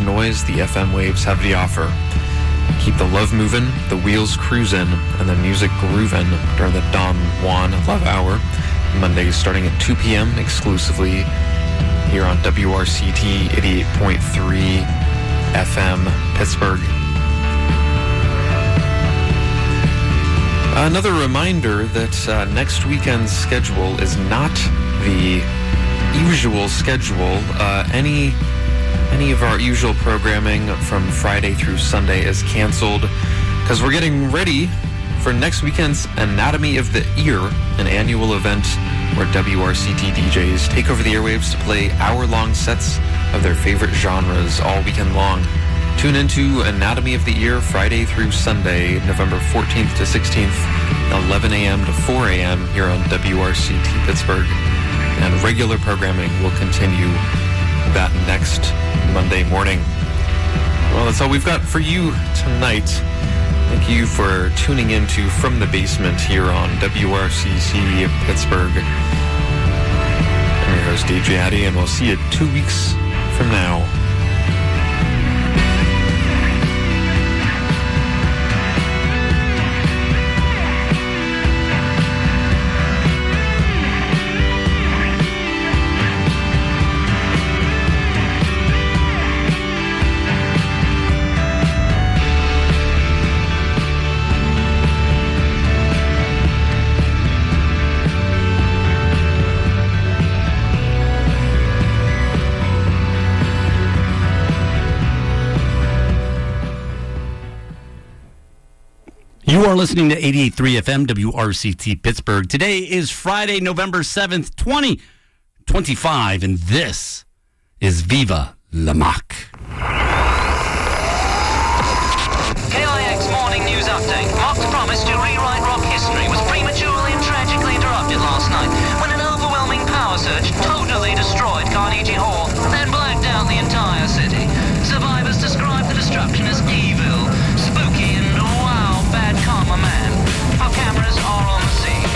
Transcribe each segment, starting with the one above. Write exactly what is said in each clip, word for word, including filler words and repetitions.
noise the F M waves have to offer. Keep the love moving, the wheels cruising, and the music grooving during the Don Juan Love Hour. Mondays starting at two p.m. exclusively here on W R C T eighty-eight point three F M Pittsburgh. Another reminder that uh, next weekend's schedule is not the usual schedule. Uh, any any of our usual programming from Friday through Sunday is canceled because we're getting ready for next weekend's Anatomy of the Ear, an annual event where W R C T D Js take over the airwaves to play hour-long sets of their favorite genres all weekend long. Tune into Anatomy of the Ear Friday through Sunday, November fourteenth to sixteenth, eleven a.m. to four a.m. here on W R C T Pittsburgh. And regular programming will continue that next Monday morning. Well, that's all we've got for you tonight. Thank you for tuning in to From the Basement here on W R C T Pittsburgh. I'm your host, D J Addy, and we'll see you two weeks from now. You are listening to eighty-eight point three F M W R C T Pittsburgh. Today is Friday, November seventh, twenty twenty-five, and this is Viva La Mac. K I X Morning News Update. Mark's promise to rewrite rock history was prematurely and tragically interrupted last night when an overwhelming power surge totally destroyed Carnegie Hall, then blacked out the entire city. Survivors described the destruction as evil, spooky, and wow, bad karma man. Our cameras are on the scene.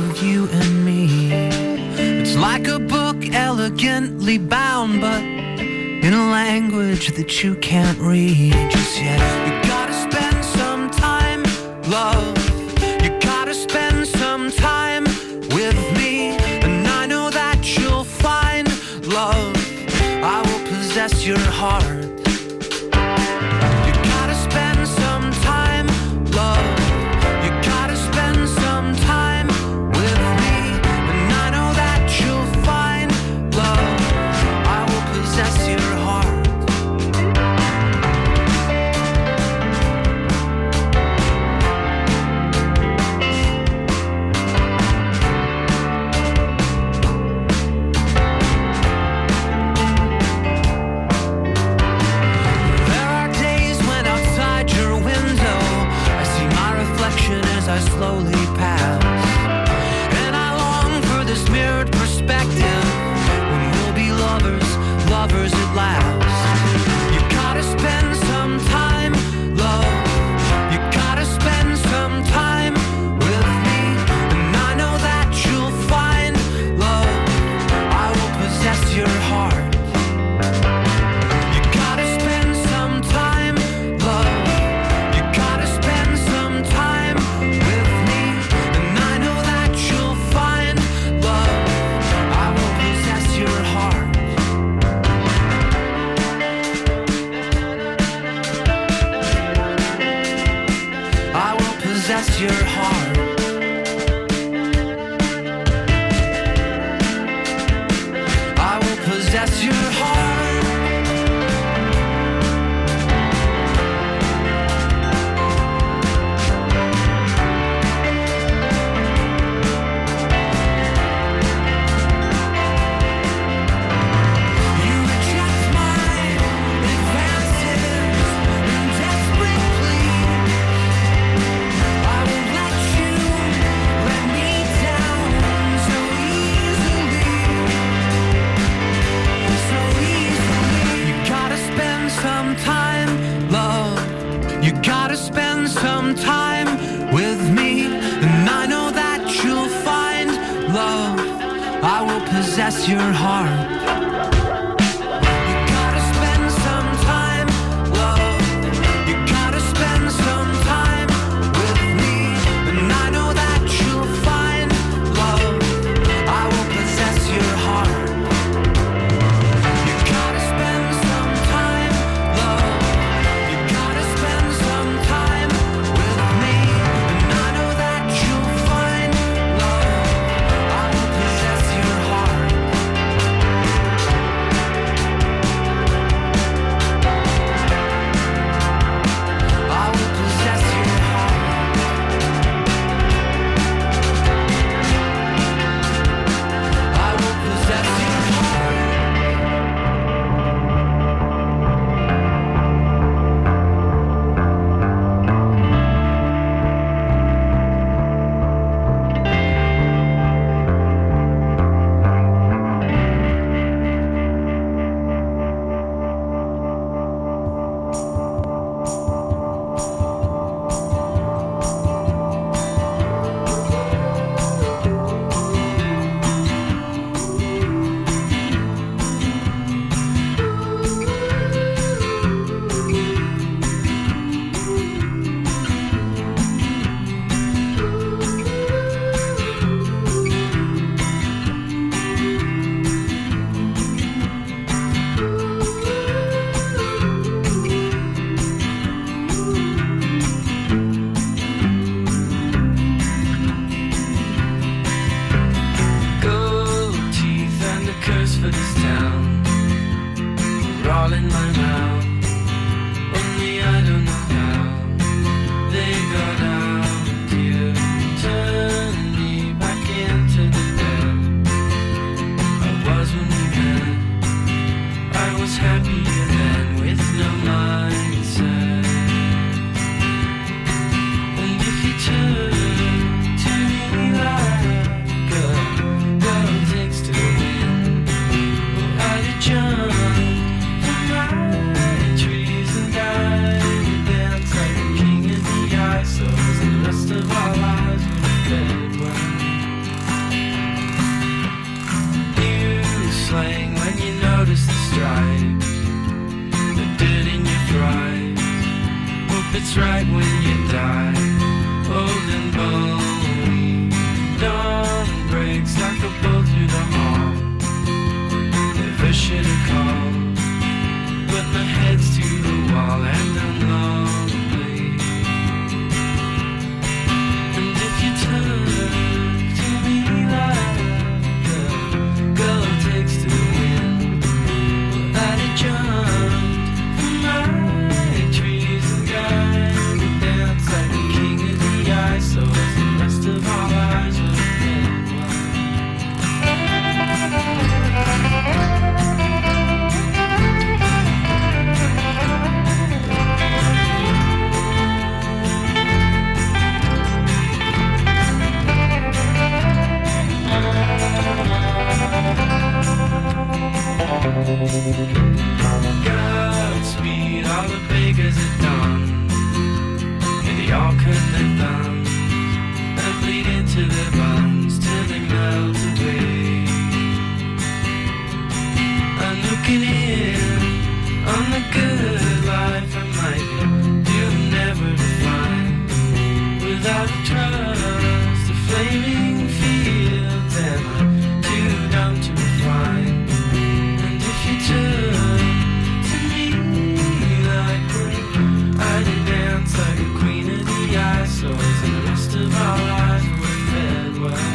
of you and me. It's like a book elegantly bound, but in a language that you can't read just yet. You gotta spend some time, love. You gotta spend some time with me, and I know that you'll find love. I will possess your heart. You gotta spend some time, love. You gotta spend some time with me, and I know that you'll find love. I will possess your heart. I slowly pass, and I long for this mirrored perspective when we'll be lovers, lovers at last. You gotta spend some time, love. You gotta spend some time with me, and I know that you'll find love. I will possess your heart. You gotta spend some time, love. You gotta spend some time with me, and I know that you'll find love. I will possess your heart. I will possess your heart. I will possess your heart. Some time, love. You gotta spend some time with me, and I know that you'll find love. I will possess your heart. You gotta spend some time, love. You gotta spend some time with me, and I know that you'll find love. I will possess your heart. You gotta spend some time, love. You gotta spend some time with me, and I know that you'll find love. I will possess your heart. I will possess your heart. I will possess your heart. Gold teeth and a curse for this town. They're all in my mouth. Only I don't know how they got out here. Turn me back into the dirt I was when we met. I was happier then with no mindset. And if you turn to me like a girl takes to the wind, well, I'd jump from right just right when you die. Old and bony, dawn breaks like a bolt through the hall. Never should have called, but my head's to the wall and I'm lonely. And if you turn to me like a girl takes to the wind, well, I'd have jumped from my trees and gone to dance like the king of the ice, so as the rest of our lives would have been. Godspeed, all the beggars at dawn, and they all cut their thumbs and bleed into their buns till they melt away. I'm looking in on the good life I might do never to find without trust, the flaming fields, and I'm too dumb to refine. And if you turn to me like I did dance like a queen of the ice, so as the rest of our lives were fed well.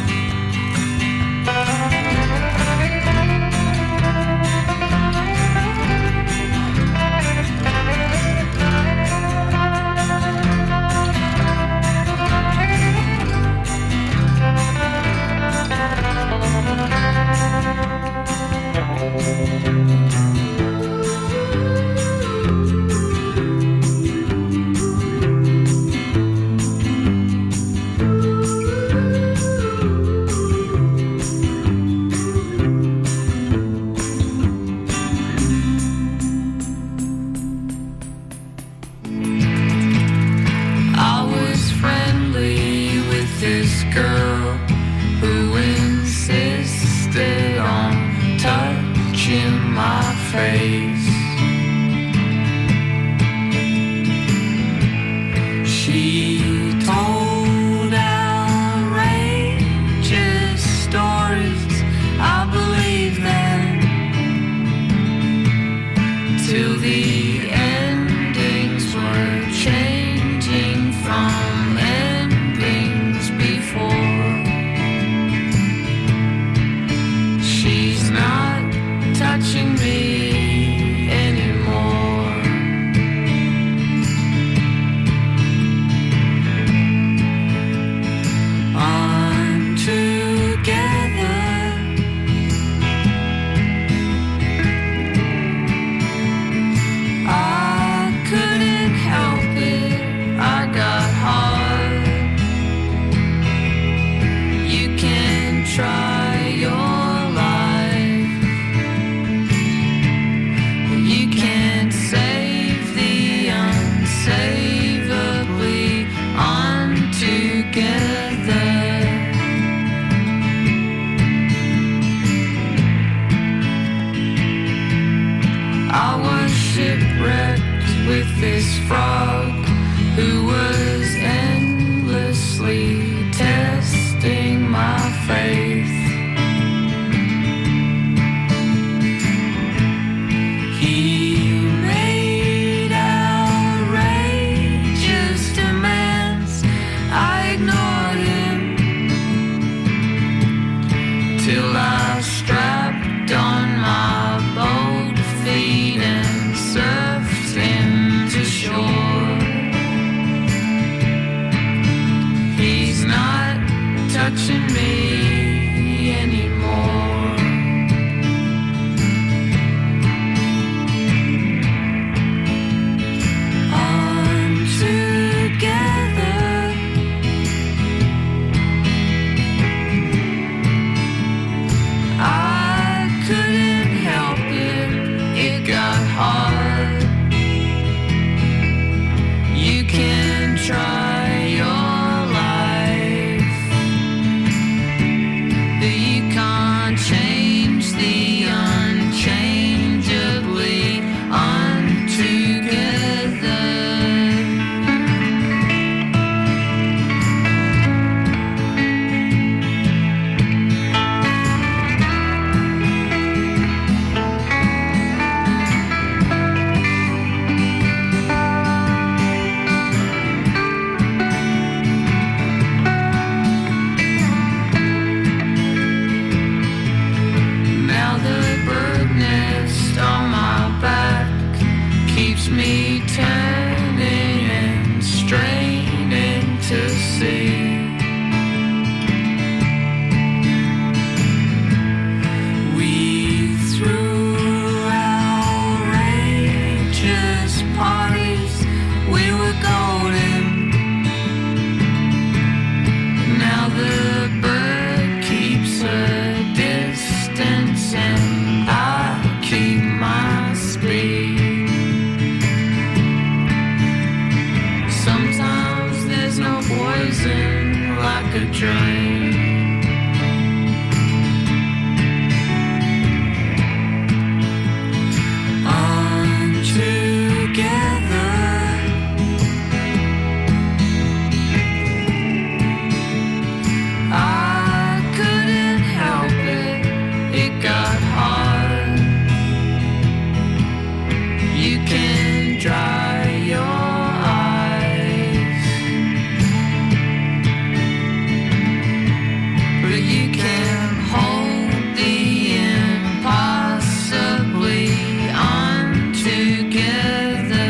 I was friendly with this girl who insisted on touching my face. She told outrageous stories, I believed them, till the endings were changing from endings before. She's not touching me anymore. I'm together. I couldn't help it, I got hard. You can try your life, you can't save the unsavably untogether. I was shipwrecked with this frog who was endlessly testing my faith. He made outrageous demands, I ignored him till I strapped on my bold feet and surfed into shore. He's not touching me anymore. I'm together. I couldn't help it, it got hard. You can try your life, but you can't can hold the impossibly untogether.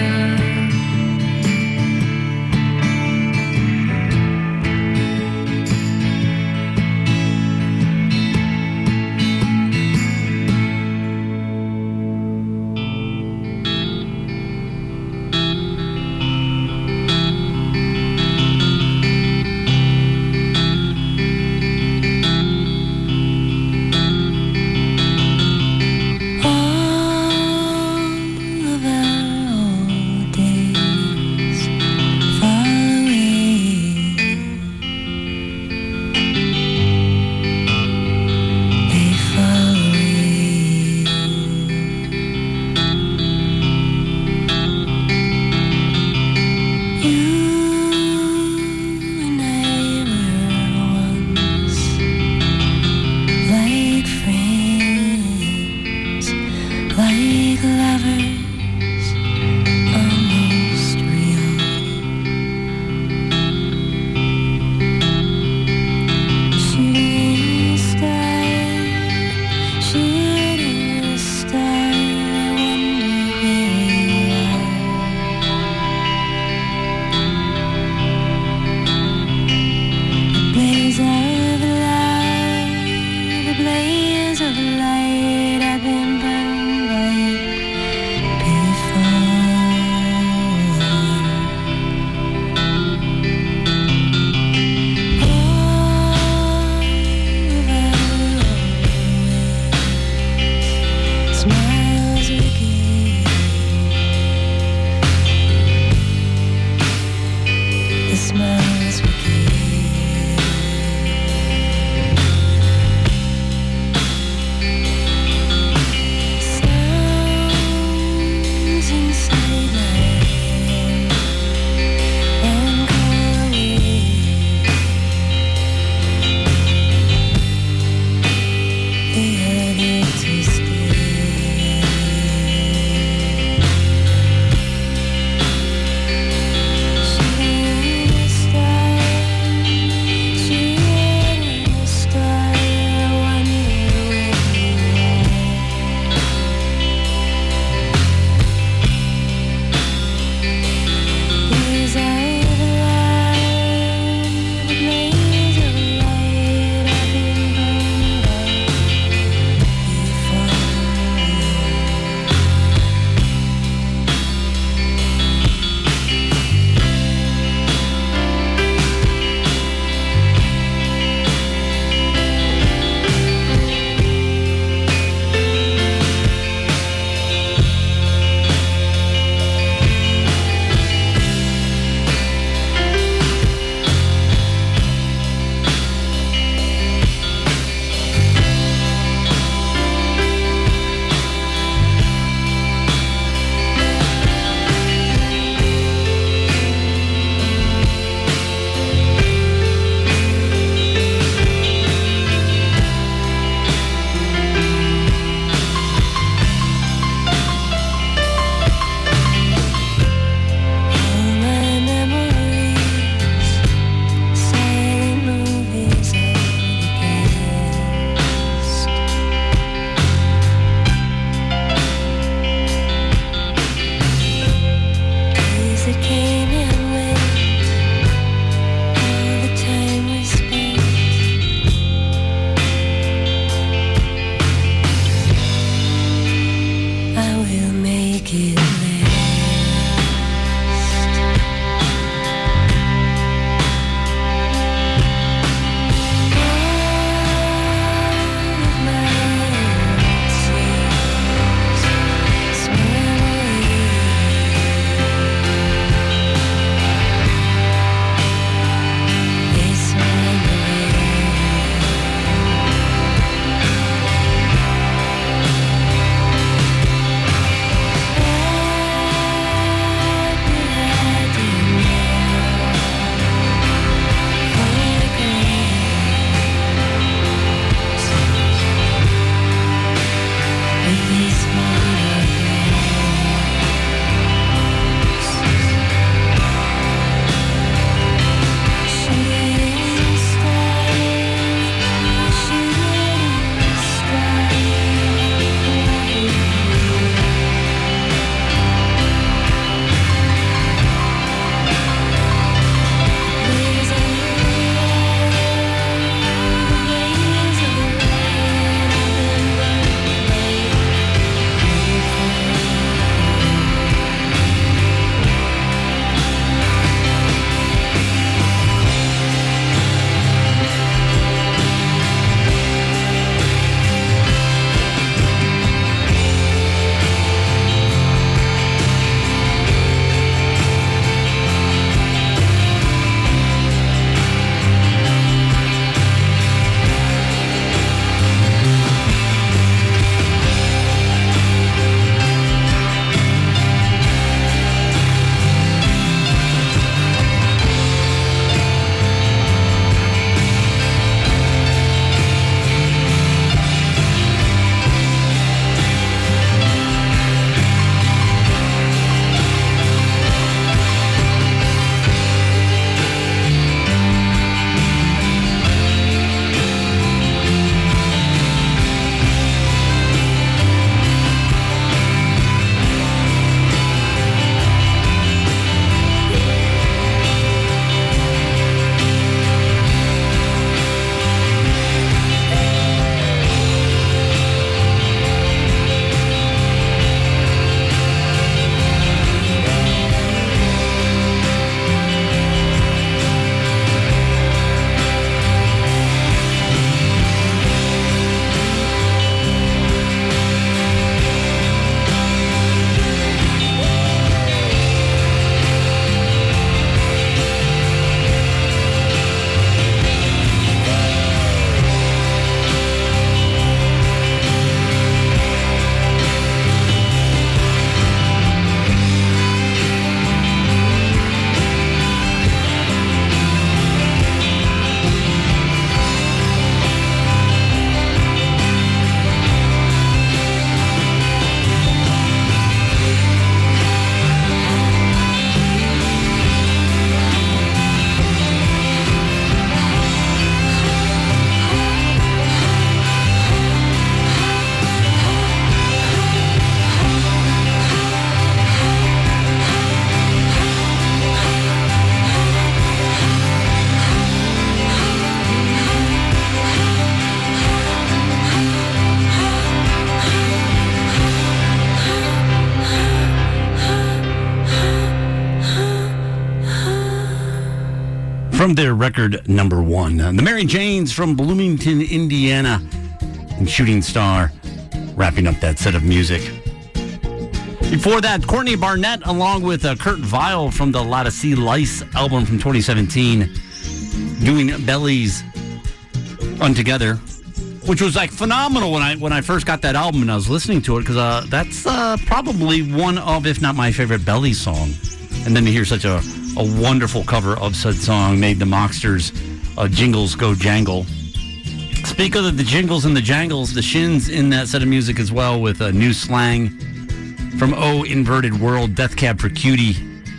from their record number one. Uh, the Mary Janes from Bloomington, Indiana, and Shooting Star wrapping up that set of music. Before that, Courtney Barnett along with uh, Kurt Vile from the Lotta C. Lice album from twenty seventeen, doing Bellies Untogether, which was like phenomenal when I when I first got that album and I was listening to it, because uh, that's uh, probably one of, if not my favorite Belly song. And then to hear such a, a wonderful cover of said song made the Mocksters uh, Jingles Go Jangle. Speak of the jingles and the jangles, the Shins in that set of music as well with a new slang from Oh Inverted World, Death Cab for Cutie.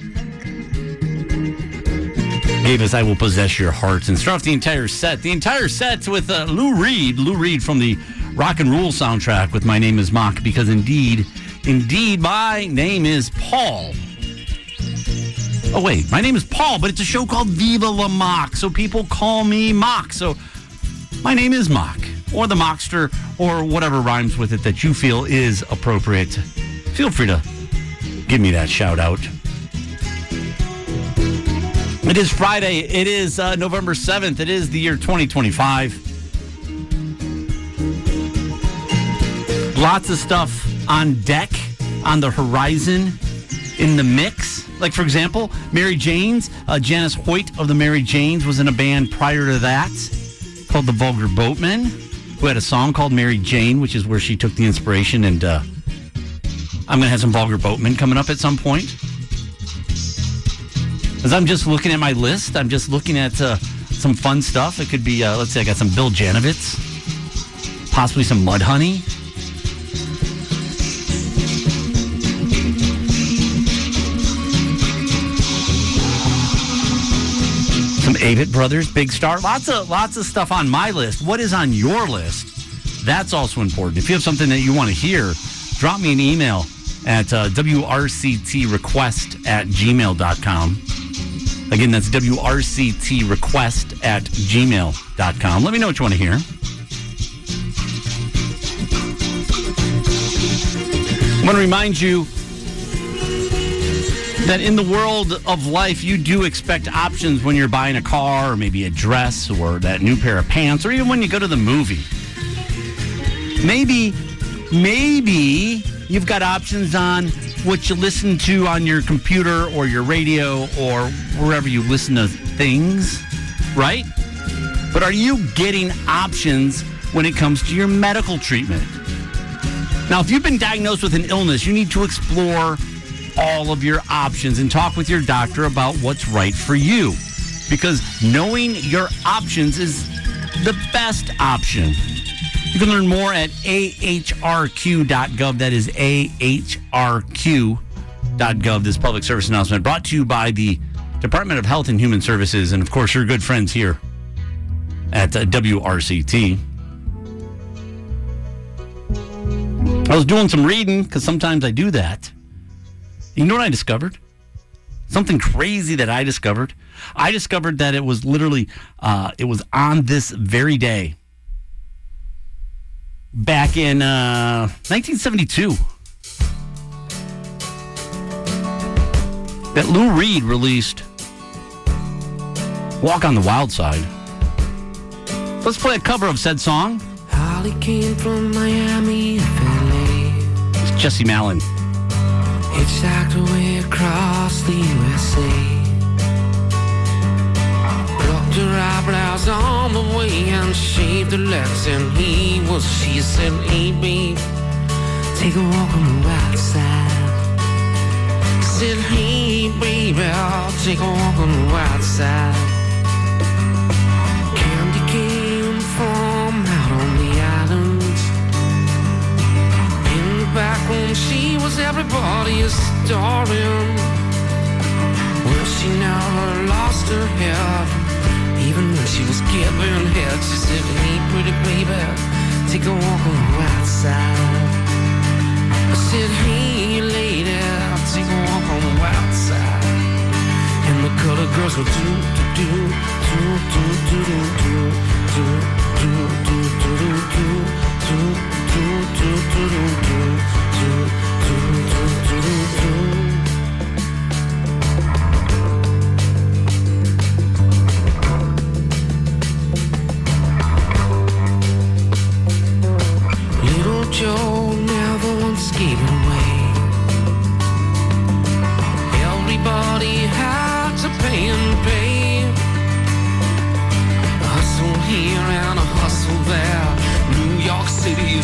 Gave us I Will Possess Your Heart, and start off the entire set. The entire set with uh, Lou Reed, Lou Reed from the Rock and Roll soundtrack with My Name is Mock, because indeed, indeed, my name is Paul. Oh, wait, my name is Paul, but it's a show called Viva La Mock, so people call me Mock. So my name is Mock, or the Mockster, or whatever rhymes with it that you feel is appropriate. Feel free to give me that shout out. It is Friday. It is uh, November seventh. It is the year twenty twenty-five. Lots of stuff on deck, on the horizon, in the mix. Like, for example, Mary Janes. Uh, Janice Hoyt of the Mary Janes was in a band prior to that called the Vulgar Boatmen, who had a song called Mary Jane, which is where she took the inspiration. And uh, I'm going to have some Vulgar Boatmen coming up at some point. As I'm just looking at my list, I'm just looking at uh, some fun stuff. It could be, uh, let's say I got some Bill Janovitz, possibly some Mudhoney. Some Avett Brothers, Big Star. Lots of, lots of stuff on my list. What is on your list? That's also important. If you have something that you want to hear, drop me an email at uh, W R C T request at gmail dot com. Again, that's W R C T request at gmail dot com. Let me know what you want to hear. I want to remind you that in the world of life, you do expect options when you're buying a car, or maybe a dress, or that new pair of pants, or even when you go to the movie. Maybe, maybe you've got options on what you listen to on your computer or your radio or wherever you listen to things, right? But are you getting options when it comes to your medical treatment? Now, if you've been diagnosed with an illness, you need to explore all of your options and talk with your doctor about what's right for you, because knowing your options is the best option. You can learn more at A H R Q dot gov. That is A H R Q dot gov. This public service announcement brought to you by the Department of Health and Human Services, and of course your good friends here at uh, W R C T. I was doing some reading, because sometimes I do that. You know what I discovered? Something crazy that I discovered. I discovered that it was literally, uh, it was on this very day, back in uh, nineteen seventy-two, that Lou Reed released Walk on the Wild Side. Let's play a cover of said song. Holly came from Miami, F L A. It's Jesse Malin. Hitchhiked away across the U S A. Plucked her eyebrows on the way and shaved her legs, and he was, she said, hey babe, take a walk on the wild side. He said, hey baby, I'll take a walk on the wild side. Candy came from out on the island. In the back room she was everybody's darling. Well, she never lost her head, even when she was giving head. She said, hey pretty baby, take a walk on the wild side. I said, hey lady, take a walk on the wild side. And the colored girls go do do do do do do do do do do do do do do do do do do.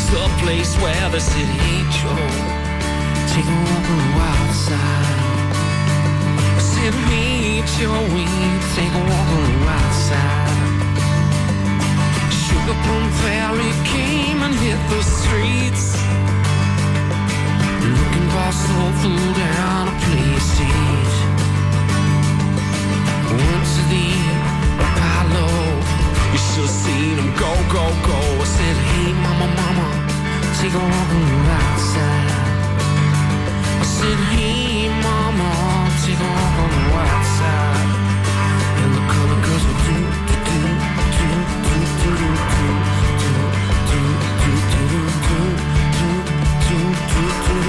the place where the city drove. Take a walk on the wild side. I said, meet your weed. Take a walk on the wild side. Sugar Plum Fairy came and hit the streets, looking for soul food and a place to eat. Went to the Apollo, you should've seen him go, go, go. I said, hey mama, mama, take a walk on the right side. I said, hey mama, take a walk on the right side. And the color girls will do, do, do, do, do, do, do, do, do, do, do, do, do, do, do,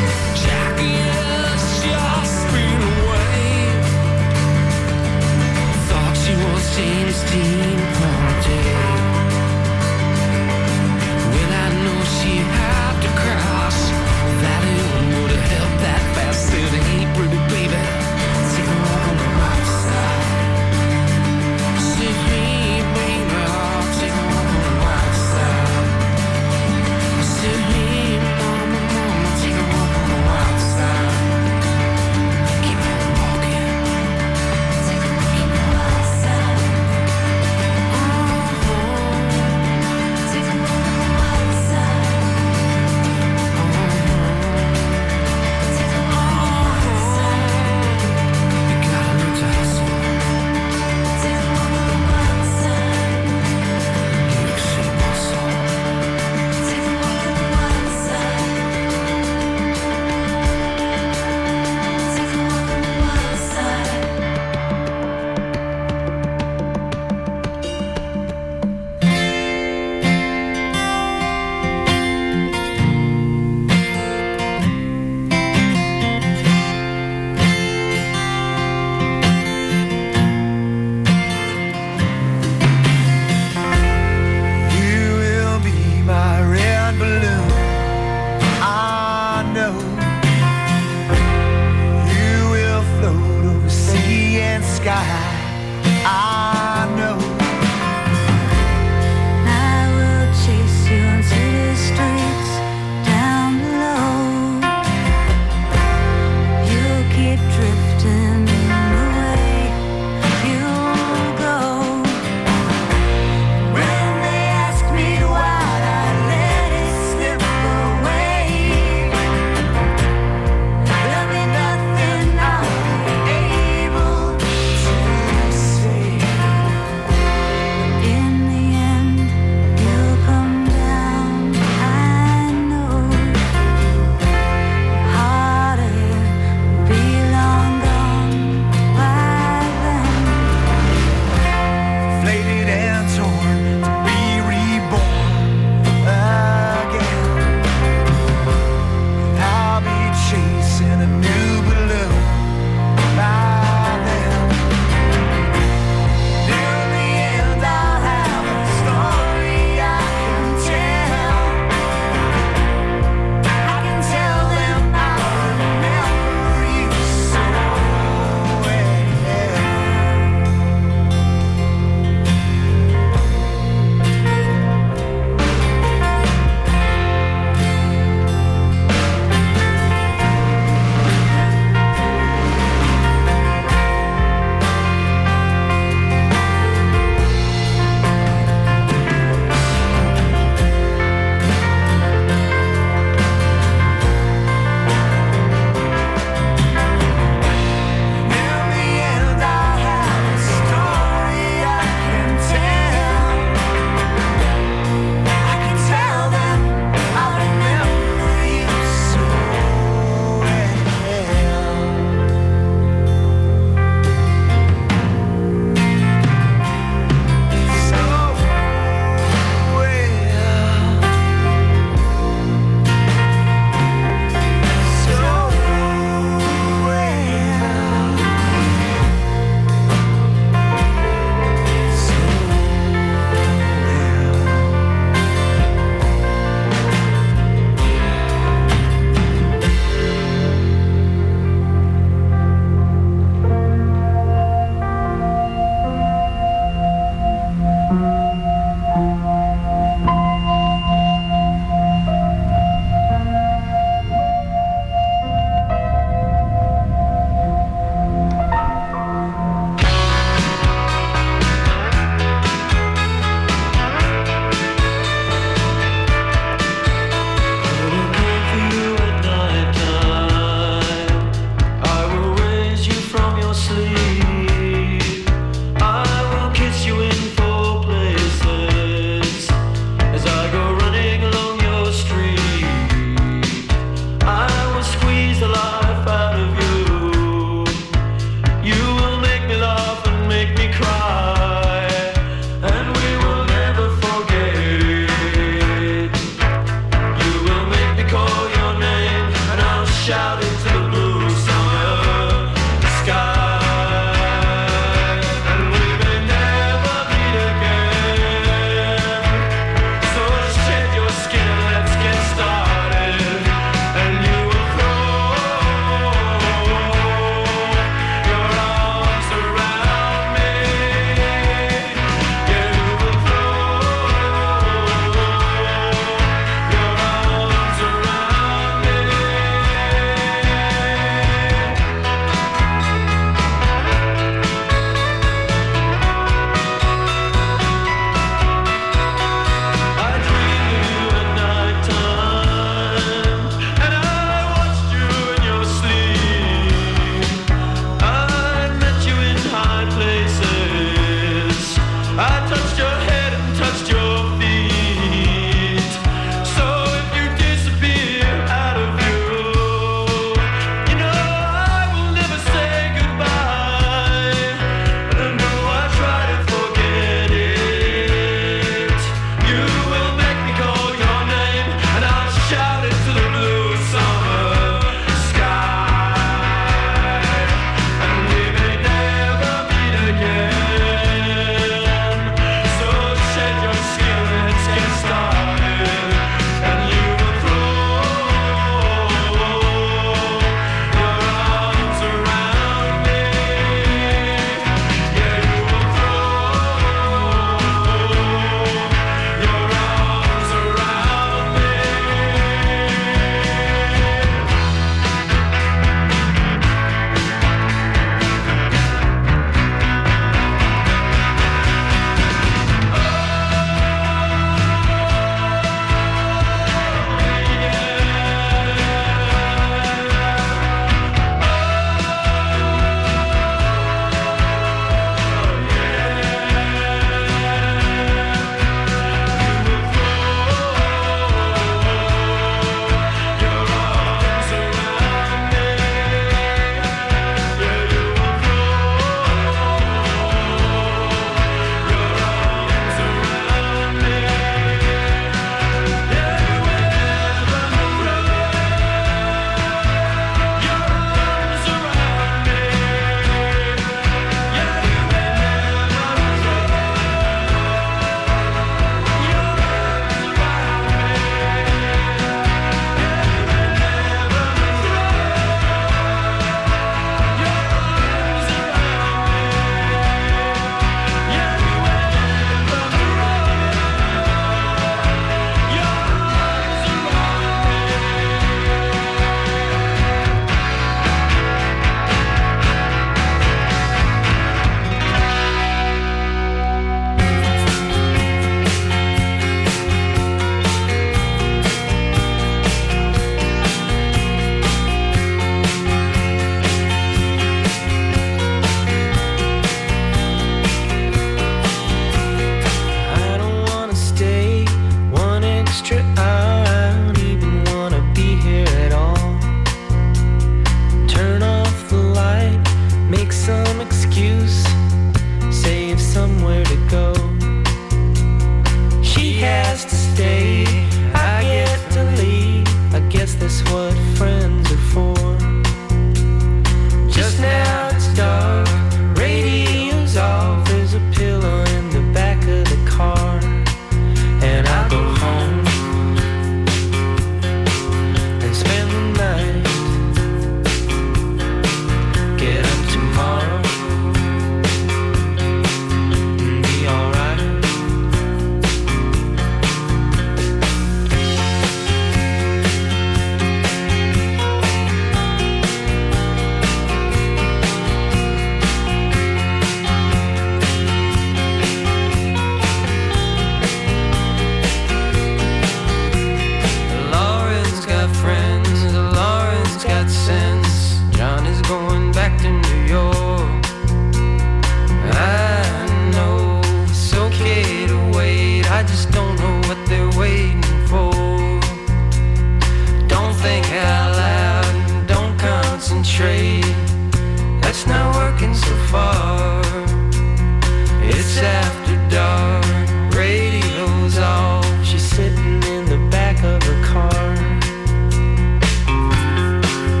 She's sitting in the back of her car.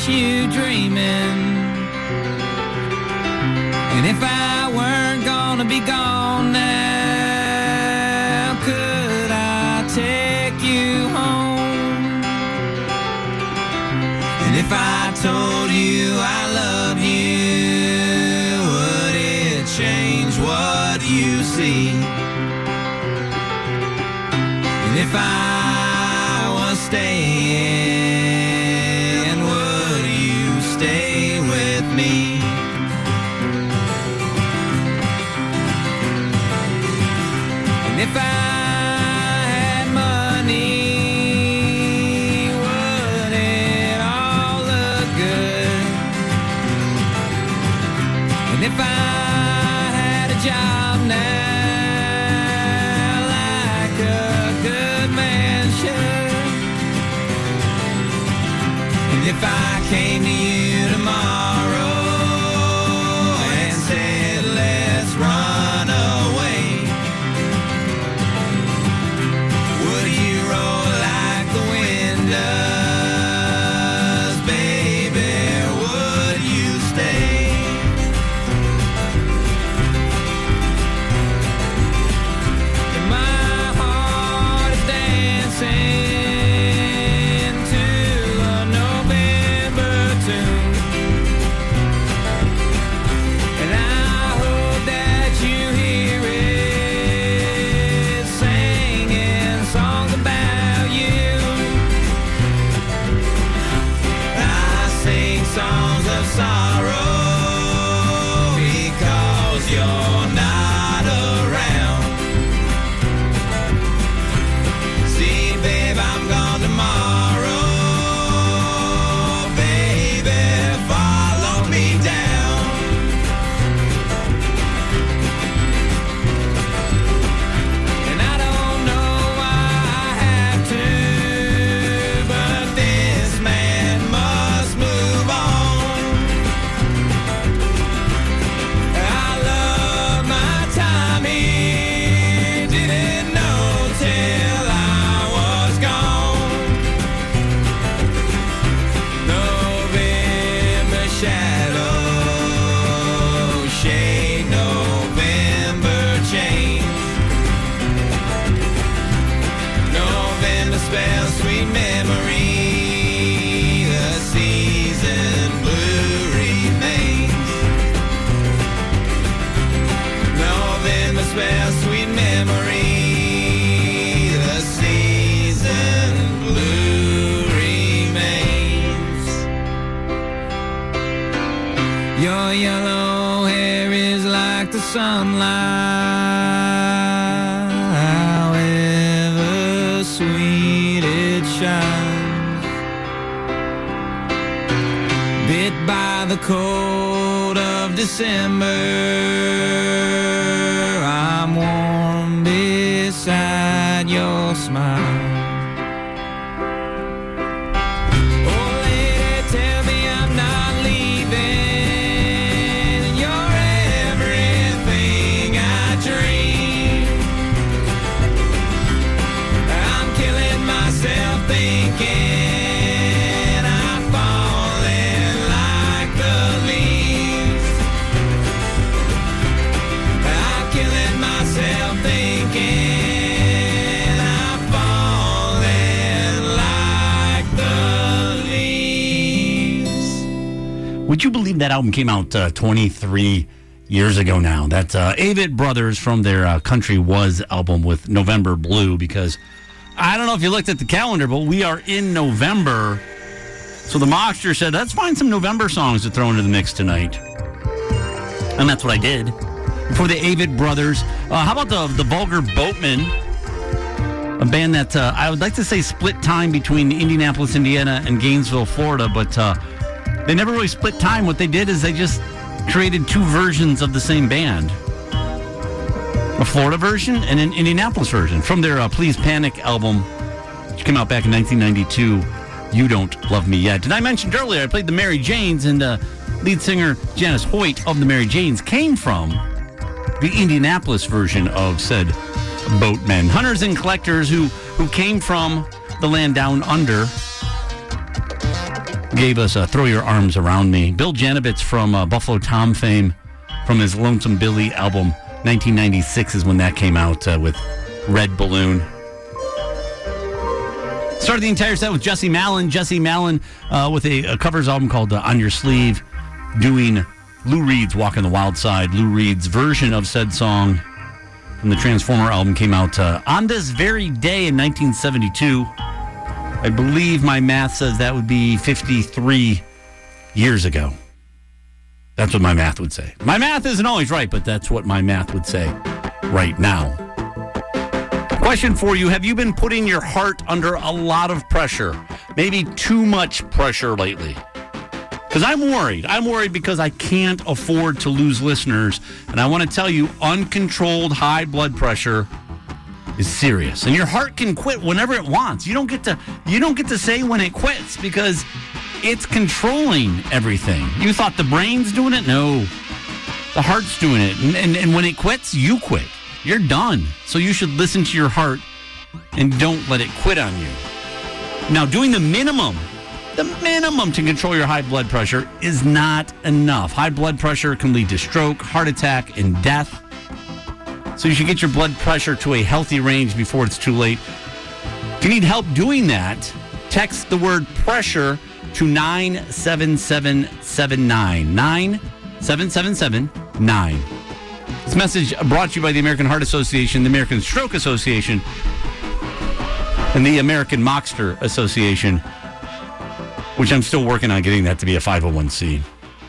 you dreaming. And if I weren't gonna be gone now, could I take you home? And if I told you I love you, would it change what you see? And if I was staying, would you stay with me? And if I had money, would it all look good? And if I had a job now, like a good man should, and if I came to you tomorrow and said, let's run away, would you roll like the wind does, baby? Would you stay? And my heart is dancing to a November tune, and I hope that you hear it singing songs about you. I sing songs of sorrow because you're not around. See, babe, I'm gone tomorrow. Baby, follow me down. And I don't know why I have to, but this man must move on. I love my time here, didn't know till I was gone. November shadow, shade, November change. November spells sweet memory, the season blue remains. November spells sweet memory, the season blue remains. Your yellow hair is like the sunlight, however sweet it shines. Bit by the cold of December, I'm warm beside your smile. Oh, lady, tell me I'm not leaving. You're everything I dream. I'm killing myself thinking I'm falling like the leaves. I'm killing myself thinking I'm falling like the leaves. Would you believe that album came out uh, twenty-three years ago now? That's uh, Avett Brothers from their uh, Country Was album with November Blue, because I don't know if you looked at the calendar, but we are in November. So the Mockster said, let's find some November songs to throw into the mix tonight. And that's what I did. For the Avett Brothers. Uh, how about the, the Vulgar Boatmen? A band that uh, I would like to say split time between Indianapolis, Indiana and Gainesville, Florida, but uh, they never really split time. What they did is they just created two versions of the same band. A Florida version and an Indianapolis version from their uh, Please Panic album, which came out back in nineteen ninety-two, You Don't Love Me Yet. And I mentioned earlier, I played the Mary Janes, and uh, lead singer Janice Hoyt of the Mary Janes came from the Indianapolis version of said Boatmen. Hunters and collectors who, who came from the land down under, gave us uh, Throw Your Arms Around Me. Bill Janovitz from uh, Buffalo Tom fame, from his Lonesome Billy album, nineteen ninety-six is when that came out uh, with Red Balloon. Started the entire set with Jesse Malin. Jesse Malin uh, with a, a covers album called uh, On Your Sleeve, doing Lou Reed's Walking the Wild Side. Lou Reed's version of said song from the Transformer album came out uh, on this very day in nineteen seventy-two. I believe my math says that would be fifty-three years ago. That's what my math would say. My math isn't always right, but that's what my math would say right now. Question for you. Have you been putting your heart under a lot of pressure? Maybe too much pressure lately? Because I'm worried. I'm worried because I can't afford to lose listeners. And I want to tell you, uncontrolled high blood pressure is serious. And your heart can quit whenever it wants. You don't get to you don't get to say when it quits because it's controlling everything. You thought the brain's doing it? No. The heart's doing it. And, and, and when it quits, you quit. You're done. So you should listen to your heart and don't let it quit on you. Now, doing the minimum, the minimum to control your high blood pressure is not enough. High blood pressure can lead to stroke, heart attack, and death. So you should get your blood pressure to a healthy range before it's too late. If you need help doing that, text the word pressure to nine seven seven seven nine. nine seven seven seven nine. This message brought to you by the American Heart Association, the American Stroke Association, and the American Mockster Association, which I'm still working on getting that to be a five oh one c.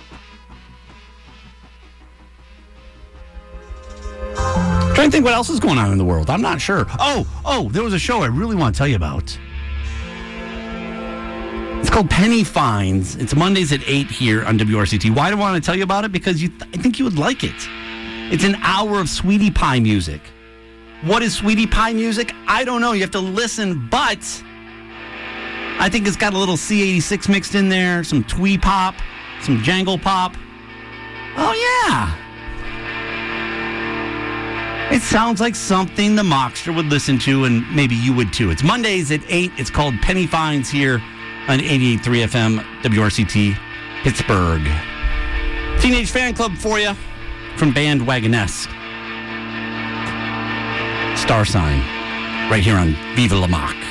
Trying to think what else is going on in the world. I'm not sure. Oh, oh, there was a show I really want to tell you about. It's called Penny Fines. It's Mondays at eight here on W R C T. Why do I want to tell you about it? Because you th- I think you would like it. It's an hour of Sweetie Pie music. What is Sweetie Pie music? I don't know. You have to listen, but I think it's got a little C eighty-six mixed in there, some twee pop, some jangle pop. Oh, yeah. It sounds like something the Mockster would listen to, and maybe you would too. It's Mondays at eight. It's called Penny Fines here on eighty-eight point three F M, W R C T, Pittsburgh. Teenage Fan Club for you from Bandwagonesque. Star Sign, right here on Viva La Mock.